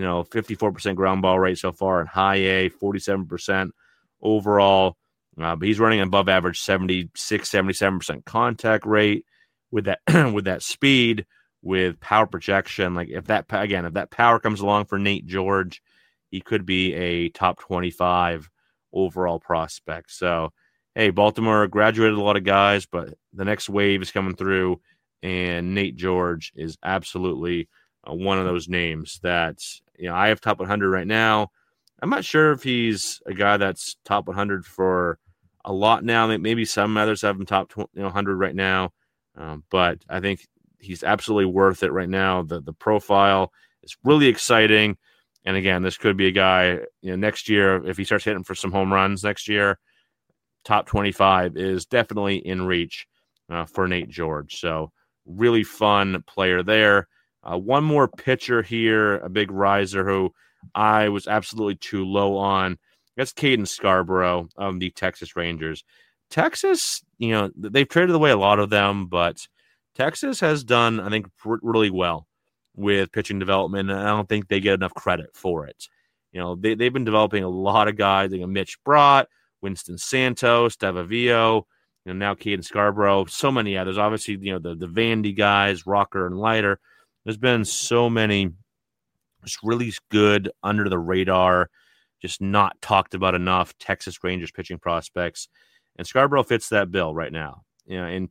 54% ground ball rate so far in high A, 47% overall. But he's running above average 76, 77% contact rate with that with that speed, with power projection. Like if that power comes along for Nate George, he could be a top 25 overall prospect. So, hey, Baltimore graduated a lot of guys, but the next wave is coming through, and Nate George is absolutely one of those names that I have top 100 right now. I'm not sure if he's a guy that's top 100 for a lot now. Maybe some others have him top 100 right now, but I think he's absolutely worth it right now. The profile is really exciting, and again, this could be a guy next year if he starts hitting for some home runs next year. Top 25 is definitely in reach for Nate George. So really fun player there. One more pitcher here, a big riser who I was absolutely too low on. That's Caden Scarborough of the Texas Rangers. Texas, they've traded away a lot of them, but Texas has done, I think, really well with pitching development, and I don't think they get enough credit for it. They've been developing a lot of guys. Mitch Brott, Winston Santos, Devavillo, now Caden Scarborough, so many others. Obviously, the Vandy guys, Rocker and Leiter. There's been so many just really good, under the radar, just not talked about enough Texas Rangers pitching prospects. And Scarborough fits that bill right now. In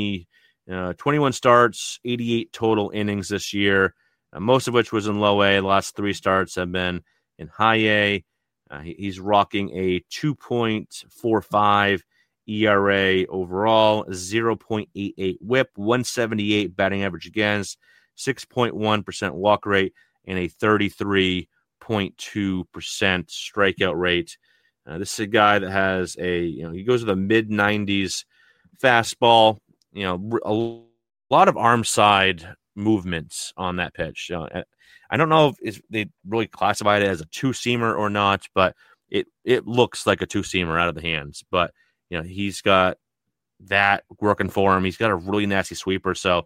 21 starts, 88 total innings this year, most of which was in low A. The last 3 starts have been in high A. He's rocking a 2.45 ERA overall, 0.88 whip, 178 batting average against, 6.1% walk rate, and a 33.2% strikeout rate. This is a guy that has he goes with a mid-90s fastball, a lot of arm side movements on that pitch. I don't know if they really classified it as a two-seamer or not, but it looks like a two-seamer out of the hands. But, he's got that working for him. He's got a really nasty sweeper. So,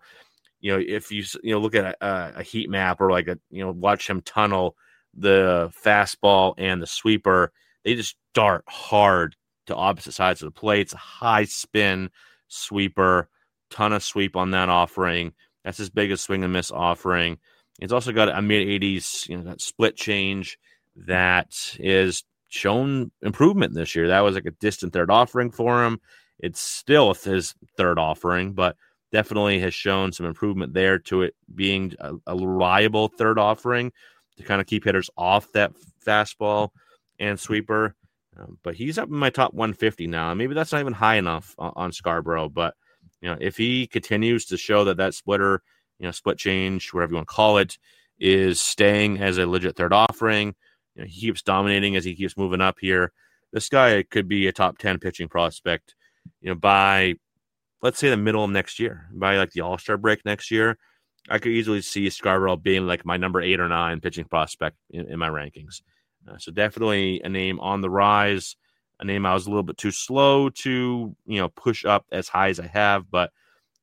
if you look at a heat map or watch him tunnel the fastball and the sweeper, they just dart hard to opposite sides of the plate. It's a high spin sweeper, ton of sweep on that offering. That's his biggest swing and miss offering. He's also got a mid-80s, that split change that is shown improvement this year. That was like a distant third offering for him. It's still his third offering, but definitely has shown some improvement there to it being a reliable third offering to kind of keep hitters off that fastball and sweeper. But he's up in my top 150 now. Maybe that's not even high enough on Scarborough, but if he continues to show that splitter, split change, whatever you want to call it, is staying as a legit third offering, he keeps dominating as he keeps moving up here. This guy could be a top 10 pitching prospect, by, let's say, the middle of next year, by like the All-Star break next year. I could easily see Scarborough being like my number 8 or 9 pitching prospect in my rankings. So definitely a name on the rise, a name I was a little bit too slow to, push up as high as I have. But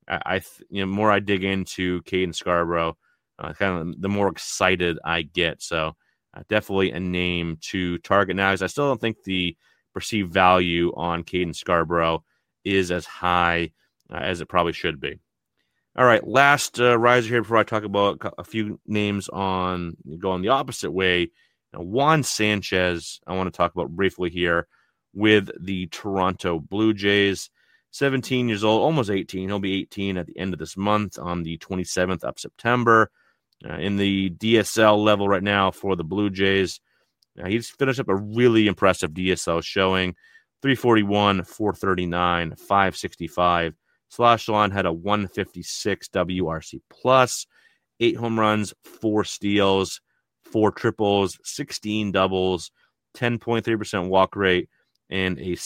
more I dig into Caden Scarborough, kind of the more excited I get. So definitely a name to target now, because I still don't think the perceived value on Caden Scarborough is as high as it probably should be. All right, last riser here before I talk about a few names going the opposite way. Juan Sanchez, I want to talk about briefly here with the Toronto Blue Jays. 17 years old, almost 18. He'll be 18 at the end of this month on the 27th of September. In the DSL level right now for the Blue Jays, he's finished up a really impressive DSL showing. 341, 439, 565. Slash line had a 156 WRC plus, 8 home runs, 4 steals, 4 triples, 16 doubles, 10.3% walk rate, and a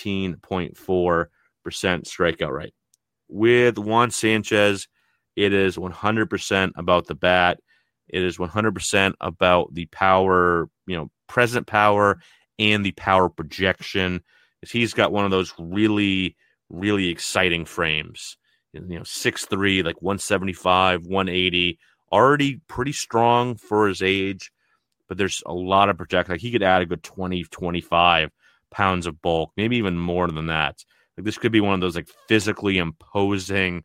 17.4% strikeout rate. With Juan Sanchez, it is 100% about the bat. It is 100% about the power, present power and the power projection. He's got one of those really, really exciting frames. 6'3", like 175, 180, already pretty strong for his age, but there's a lot of projection. Like he could add a good 20, 25 pounds of bulk, maybe even more than that. Like this could be one of those like physically imposing,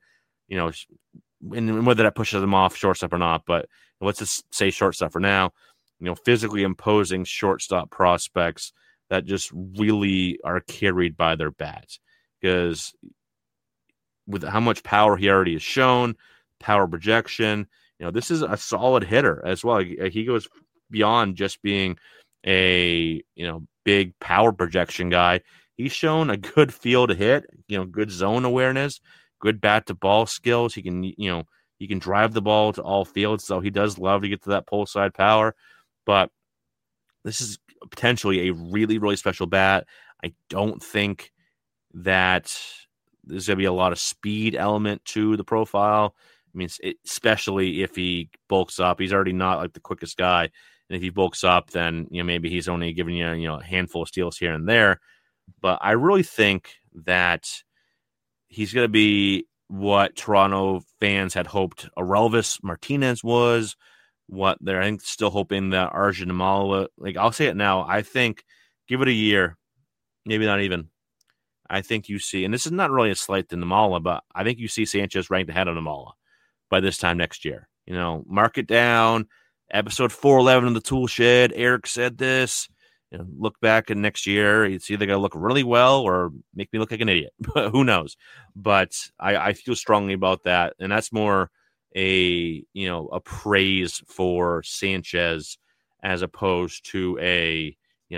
and whether that pushes them off shortstop or not, but let's just say shortstop for now, physically imposing shortstop prospects that just really are carried by their bats. Because with how much power he already has shown, power projection, this is a solid hitter as well. He goes beyond just being a, big power projection guy. He's shown a good feel to hit, good zone awareness, good bat to ball skills. He can, he can drive the ball to all fields. So he does love to get to that pull side power, but this is potentially a really, really special bat. I don't think that there's going to be a lot of speed element to the profile. I mean, especially if he bulks up, he's already not like the quickest guy. And if he bulks up, then, maybe he's only giving you, a handful of steals here and there. But I really think that he's going to be what Toronto fans had hoped Aurelvis Martinez was, what they're, I think, still hoping that Arjun Nimmala. Like, I'll say it now. I think give it a year, maybe not even. I think you see, and this is not really a slight to Nimmala, but I think you see Sanchez ranked ahead of Nimmala by this time next year. Mark it down. Episode 411 of the Tool Shed. Eric said this. Look back in next year. It's either going to look really well or make me look like an idiot. Who knows? But I feel strongly about that, and that's more a praise for Sanchez as opposed to a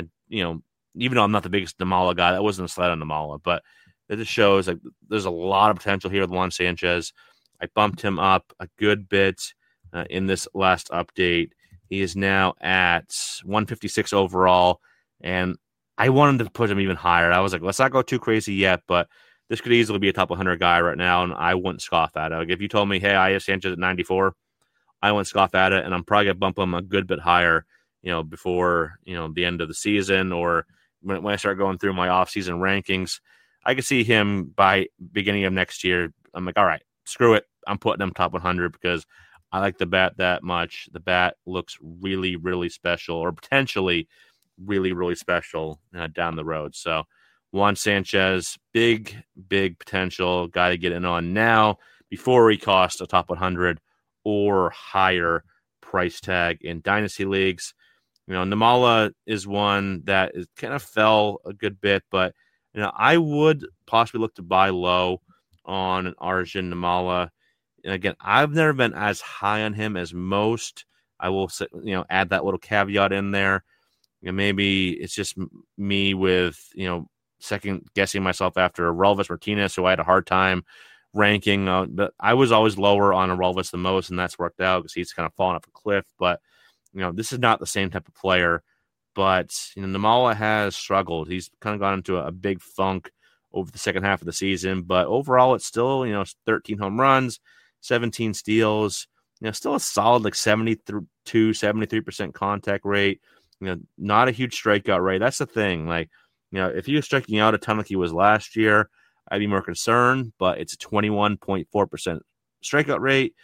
even though I'm not the biggest Nimmala guy, that wasn't a slight on Nimmala, but it just shows like there's a lot of potential here with Juan Sanchez. I bumped him up a good bit in this last update. He is now at 156 overall, and I wanted to put him even higher. I was like, let's not go too crazy yet, but this could easily be a top 100 guy right now, and I wouldn't scoff at it. Like, if you told me, hey, I have Sanchez at 94, I wouldn't scoff at it, and I'm probably going to bump him a good bit higher, before, the end of the season, or when I start going through my off-season rankings. I could see him by beginning of next year. I'm like, all right, screw it. I'm putting him top 100 because I like the bat that much. The bat looks really, really special, or potentially really, really special down the road. So Juan Sanchez, big potential guy to get in on now before he costs a top 100 or higher price tag in dynasty leagues. Nimmala is one that is kind of fell a good bit, but I would possibly look to buy low on an Arjun Nimmala. And again, I've never been as high on him as most. I will, add that little caveat in there. Maybe it's just me with, second guessing myself after Aurelvis Martinez, who I had a hard time ranking. But I was always lower on Aurelvis the most, and that's worked out because he's kind of fallen off a cliff. But, this is not the same type of player. But, Nimmala has struggled. He's kind of gone into a big funk over the second half of the season. But overall, it's still, 13 home runs, 17 steals, still a solid 73% contact rate, not a huge strikeout rate. That's the thing. If he was striking out a ton like he was last year, I'd be more concerned, but it's a 21.4% strikeout rate,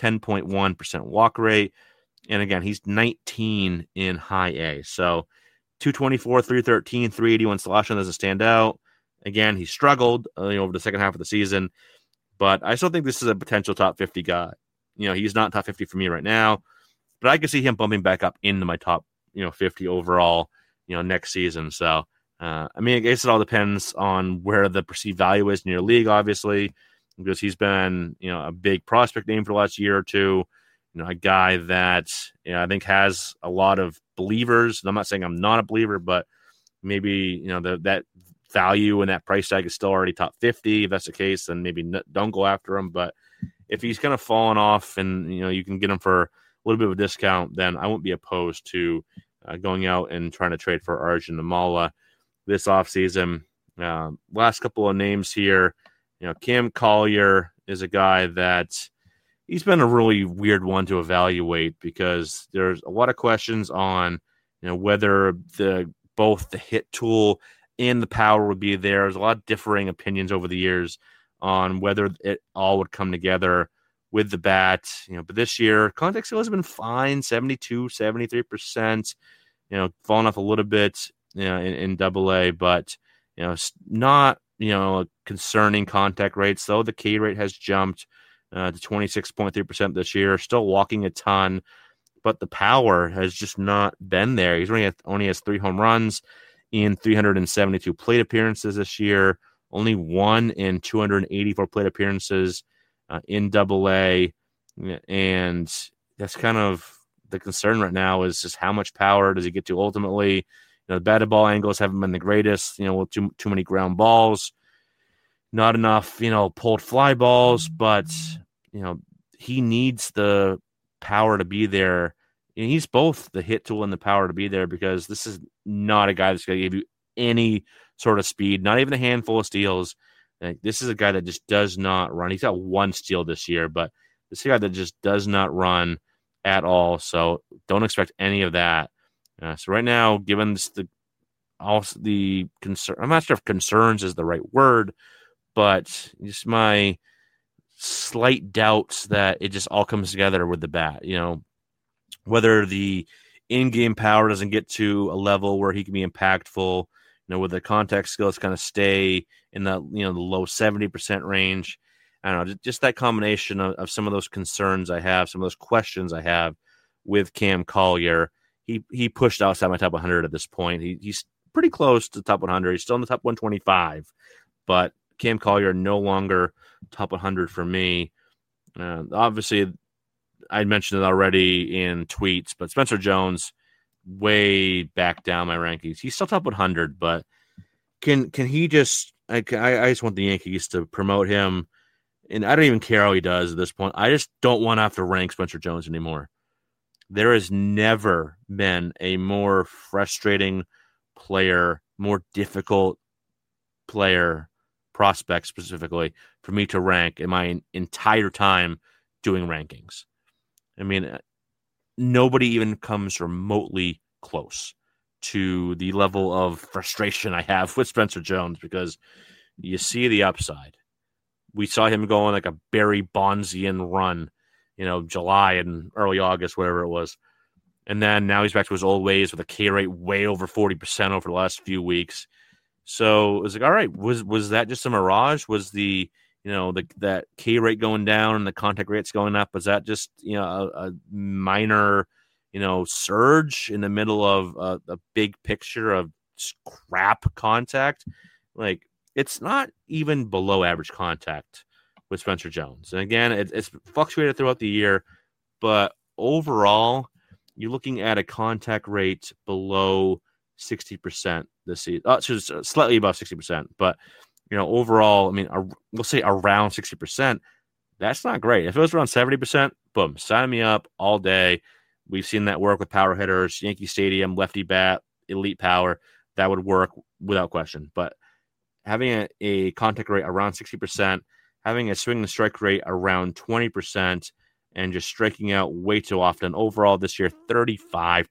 10.1% walk rate. And again, he's 19 in high A. So 224, 313, 381 slashing doesn't stand out. Again, he struggled over the second half of the season. But I still think this is a potential top 50 guy. He's not top 50 for me right now, but I can see him bumping back up into my top, 50 overall, next season. So, I guess it all depends on where the perceived value is in your league, obviously, because he's been, a big prospect name for the last year or two. A guy that, I think has a lot of believers. And I'm not saying I'm not a believer, but maybe, that value and that price tag is still already top 50. If that's the case, then maybe don't go after him. But if he's kind of fallen off and, you can get him for a little bit of a discount, then I won't be opposed to going out and trying to trade for Arjun Nimmala this offseason. Last couple of names here, Cam Collier is a guy that he's been a really weird one to evaluate because there's a lot of questions on, whether both the hit tool and the power would be there. There's a lot of differing opinions over the years on whether it all would come together with the bat. But this year, contact skill has been fine, 72, 73%, falling off a little bit in AA, but, not, concerning contact rates, though the K rate has jumped to 26.3% this year, still walking a ton, but the power has just not been there. He's only has 3 home runs in 372 plate appearances this year, only 1 in 284 plate appearances in AA. And that's kind of the concern right now is just how much power does he get to ultimately. The batted ball angles haven't been the greatest, with too many ground balls, not enough, pulled fly balls, but, he needs the power to be there. And he's both the hit tool and the power to be there because this is not a guy that's going to give you any sort of speed, not even a handful of steals. This is a guy that just does not run. He's got 1 steal this year, but this is a guy that just does not run at all. So don't expect any of that. So right now, given the also the concern. I'm not sure if concerns is the right word, but just my slight doubts that it just all comes together with the bat. Whether the in-game power doesn't get to a level where he can be impactful, where the contact skills kind of stay in the the low 70% range. I don't know, just that combination of some of those concerns I have, some of those questions I have with Cam Collier. He pushed outside my top 100 at this point. He's pretty close to top 100. He's still in the top 125, but Cam Collier no longer top 100 for me. Obviously, I mentioned it already in tweets, but Spencer Jones way back down my rankings. He's still top 100, but can he just? I just want the Yankees to promote him, and I don't even care how he does at this point. I just don't want to have to rank Spencer Jones anymore. There has never been a more frustrating player, more difficult player, prospect specifically, for me to rank in my entire time doing rankings. I mean, nobody even comes remotely close to the level of frustration I have with Spencer Jones, because you see the upside. We saw him go on like a Barry Bonzian run, July and early August, whatever it was. And then now he's back to his old ways with a K rate way over 40% over the last few weeks. So it was like, all right, was that just a mirage? Was the that K rate going down and the contact rates going up? Was that just a minor surge in the middle of a big picture of crap contact? Like, it's not even below average contact with Spencer Jones. And again, it's fluctuated throughout the year, but overall, you're looking at a contact rate below 60% this season. So slightly above 60%, but overall, I mean, we'll say around 60%. That's not great. If it was around 70%, boom, sign me up all day. We've seen that work with power hitters, Yankee Stadium, lefty bat, elite power. That would work without question. But having a contact rate around 60%, having a swing and strike rate around 20%, and just striking out way too often. Overall this year, 35%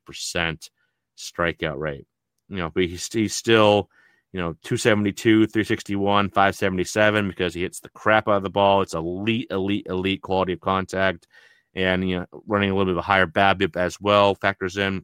strikeout rate. But he's still, 272, 361, 577 because he hits the crap out of the ball. It's elite quality of contact. And, running a little bit of a higher BABIP as well factors in.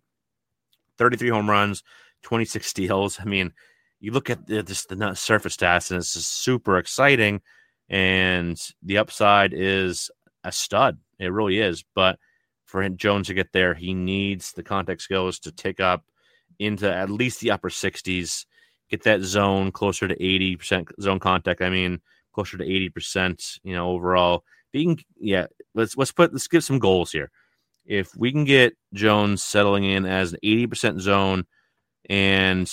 33 home runs, 26 steals. I mean, you look at the surface stats, and it's just super exciting. And the upside is a stud. It really is. But for Jones to get there, he needs the contact skills to tick up into at least the upper 60s, get that zone closer to 80% zone contact. I mean, closer to 80%, overall. Let's give some goals here. If we can get Jones settling in as an 80% zone and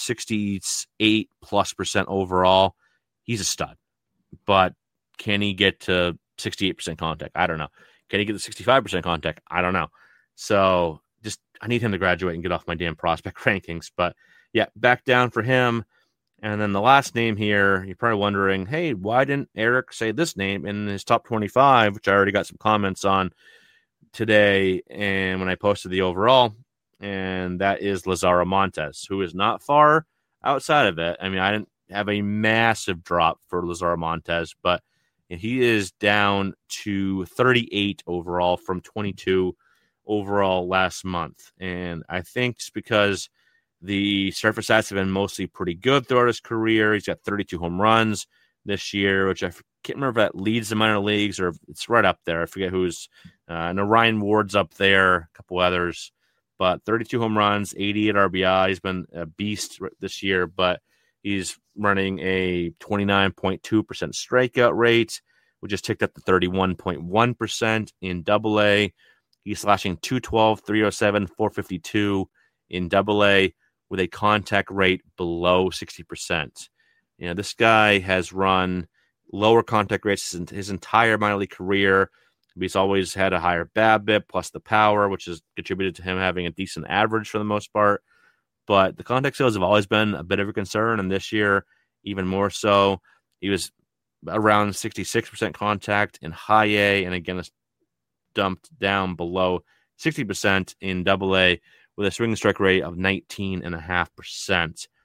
68+% overall, he's a stud. But can he get to 68% contact? I don't know. Can he get to 65% contact? I don't know. So I need him to graduate and get off my damn prospect rankings. But yeah, back down for him. And then the last name here, you're probably wondering, hey, why didn't Eric say this name in his top 25, which I already got some comments on today and when I posted the overall, and that is Lazaro Montes, who is not far outside of it. I mean, I didn't have a massive drop for Lazaro Montes, but he is down to 38 overall from 22 overall last month. And I think it's because the surface stats have been mostly pretty good throughout his career. He's got 32 home runs this year, which I can't remember if that leads the minor leagues or if it's right up there. I forget who's. I know Ryan Ward's up there, a couple others. But 32 home runs, 88 RBI. He's been a beast this year, but he's running a 29.2% strikeout rate, which has ticked up to 31.1% in AA. He's slashing 212, 307, 452 in AA with a contact rate below 60%. This guy has run lower contact rates his entire minor league career. He's always had a higher BABIP plus the power, which has contributed to him having a decent average for the most part. But the contact skills have always been a bit of a concern, and this year even more so. He was around 66% contact in high A, and again, it's dumped down below 60% in AA with a swing strike rate of 19.5%.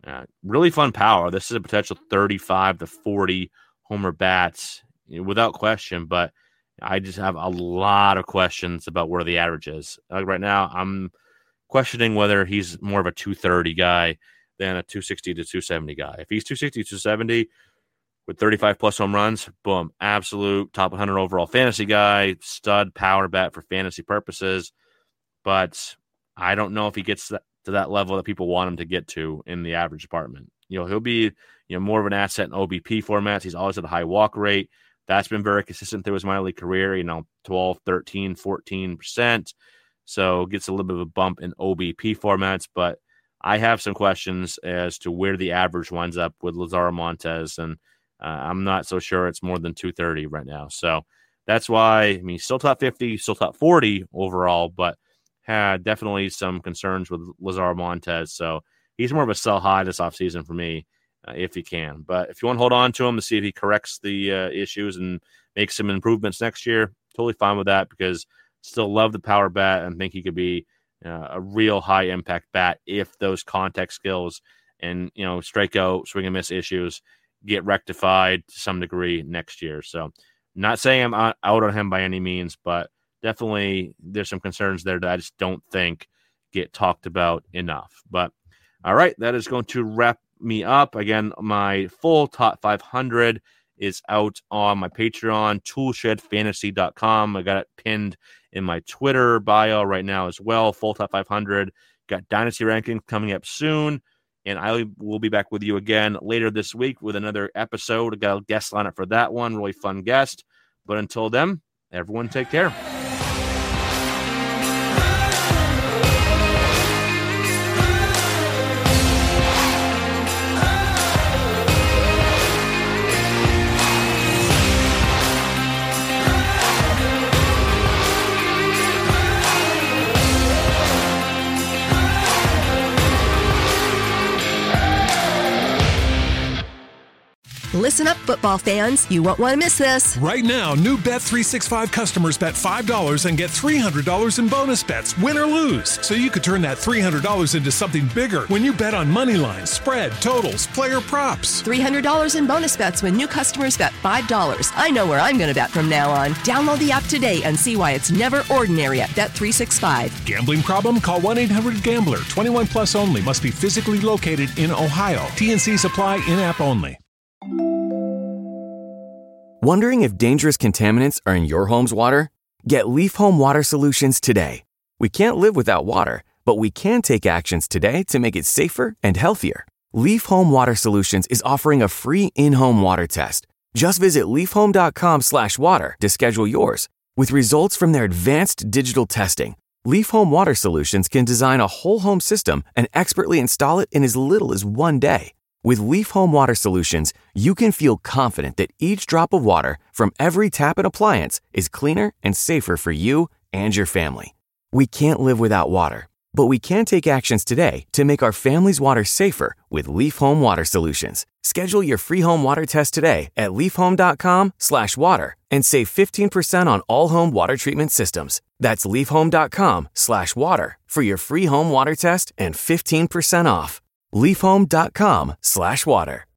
Really fun power. This is a potential 35 to 40 homer bats without question, but I just have a lot of questions about where the average is. Like right now, I'm questioning whether he's more of a 230 guy than a 260 to 270 guy. If he's 260, 270 with 35 plus home runs, boom, absolute top 100 overall fantasy guy, stud power bat for fantasy purposes. But I don't know if he gets to that level that people want him to get to in the average department. He'll be more of an asset in OBP formats. He's always at a high walk rate. That's been very consistent through his minor league career, 12, 13, 14%. So gets a little bit of a bump in OBP formats, but I have some questions as to where the average winds up with Lazaro Montes, and I'm not so sure it's more than 230 right now. So that's why, still top 50, still top 40 overall, but had definitely some concerns with Lazaro Montes. So he's more of a sell high this offseason for me, if he can. But if you want to hold on to him to see if he corrects the issues and makes some improvements next year, totally fine with that, because still love the power bat and think he could be a real high impact bat if those contact skills and strikeout, swing and miss issues get rectified to some degree next year. So not saying I'm out on him by any means, but definitely there's some concerns there that I just don't think get talked about enough. But all right, that is going to wrap me up. Again, my full top 500 is out on my Patreon, toolshedfantasy.com. I got it pinned in my Twitter bio right now as well. Full top 500. Got Dynasty rankings coming up soon. And I will be back with you again later this week with another episode. I got a guest lineup for that one. Really fun guest. But until then, everyone take care. Listen up, football fans. You won't want to miss this. Right now, new Bet365 customers bet $5 and get $300 in bonus bets, win or lose. So you could turn that $300 into something bigger when you bet on money lines, spread, totals, player props. $300 in bonus bets when new customers bet $5. I know where I'm going to bet from now on. Download the app today and see why it's never ordinary at Bet365. Gambling problem? Call 1-800-GAMBLER. 21 plus only. Must be physically located in Ohio. T&Cs apply. In-app only. Wondering if dangerous contaminants are in your home's water? Get Leaf Home Water Solutions today. We can't live without water, but we can take actions today to make it safer and healthier. Leaf Home Water Solutions is offering a free in-home water test. Just visit leafhome.com/water to schedule yours. With results from their advanced digital testing, Leaf Home Water Solutions can design a whole home system and expertly install it in as little as 1 day. With Leaf Home Water Solutions, you can feel confident that each drop of water from every tap and appliance is cleaner and safer for you and your family. We can't live without water, but we can take actions today to make our family's water safer with Leaf Home Water Solutions. Schedule your free home water test today at leafhome.com/water and save 15% on all home water treatment systems. That's leafhome.com/water for your free home water test and 15% off. leafhome.com/water.